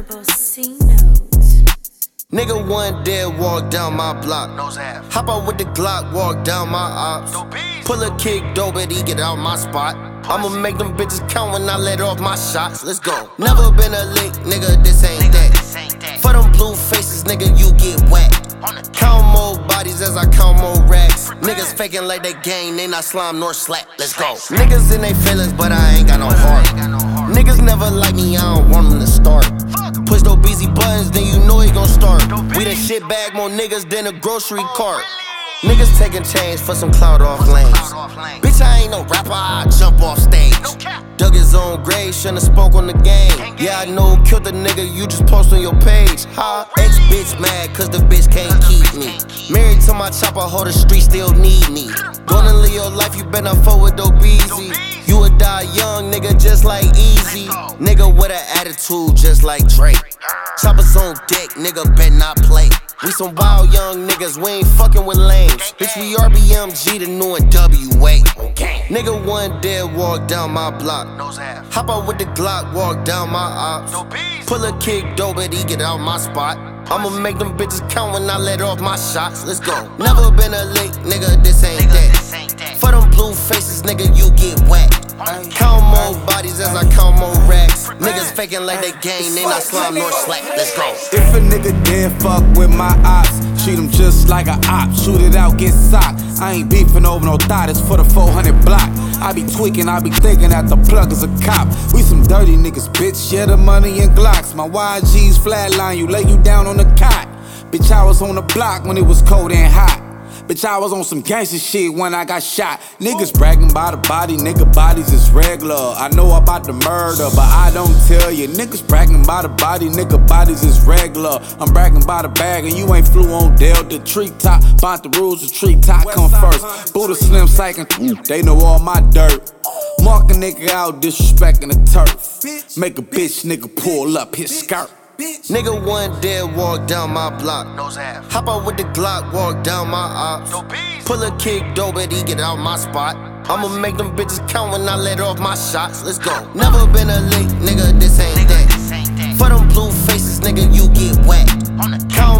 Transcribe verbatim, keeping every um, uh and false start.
Double C note. Nigga one dead, walk down my block. Hop out with the Glock, walk down my ops. Pull a kick, dope it, he get out my spot. I'ma make them bitches count when I let off my shots. Let's go. Never been a lick, nigga, this ain't that. For them blue faces, nigga, you get whacked. Count more bodies as I count more racks. Niggas faking like they gang, they not slime nor slack. Let's go. Niggas in they feelings, but I ain't got no heart. Niggas never like me, I don't want them to start. Push those busy buttons, then you know he gon' start. We done shit bag more niggas than a grocery cart. Niggas taking change for some clout off lanes. Bitch, I ain't no rapper, I jump off stage. Dug his own grave, shouldn't have spoke on the game. Yeah, I know, killed the nigga, you just post on your page. Ha, ex-bitch mad, cause the bitch can't keep me. Married to my chopper, hold the street still need me. Gonna live your life, you better forward though busy. You would die young, nigga, just like Easy. Nigga with an attitude, just like Drake. Choppers on deck, nigga, bet not play. We some wild young niggas, we ain't fucking with lames. Bitch, we R B M G, the new N W A. Nigga one dead, walk down my block. Hop out with the Glock, walk down my ops. Pull a kick, dope it, he get out my spot. I'ma make them bitches count when I let off my shots. Let's go. Never been a lick, nigga, this ain't that. For them blue faces, nigga, you get whacked. Count more bodies as I count more racks. Niggas faking like they gang, they not slime nor slack. Let's go. If a nigga dead, fuck with my ops. Treat him just like a op, shoot it out, get socked. I ain't beefing over no thought, it's for the four hundred block. I be tweaking, I be thinking that the plug is a cop. We some dirty niggas, bitch, yeah, the money and Glocks. My Y G's flatline, you lay you down on the cot. Bitch, I was on the block when it was cold and hot. Bitch, I was on some gangster shit when I got shot. Niggas bragging about the body, nigga bodies is regular. I know about the murder, but I don't tell you. Niggas bragging about the body, nigga bodies is regular. I'm bragging about a bag and you ain't flew on Delta treetop. Bought the rules, the treetop come first. Buddha Slim Psychin', they know all my dirt. Mark a nigga out disrespecting the turf. Make a bitch nigga pull up his skirt. Nigga one dead, walk down my block. Hop out with the Glock, walk down my ops. Pull a kick, dope it, he get out my spot. I'ma make them bitches count when I let off my shots. Let's go. Never been a lick, nigga, this ain't that. For them blue faces, nigga, you get whacked. Count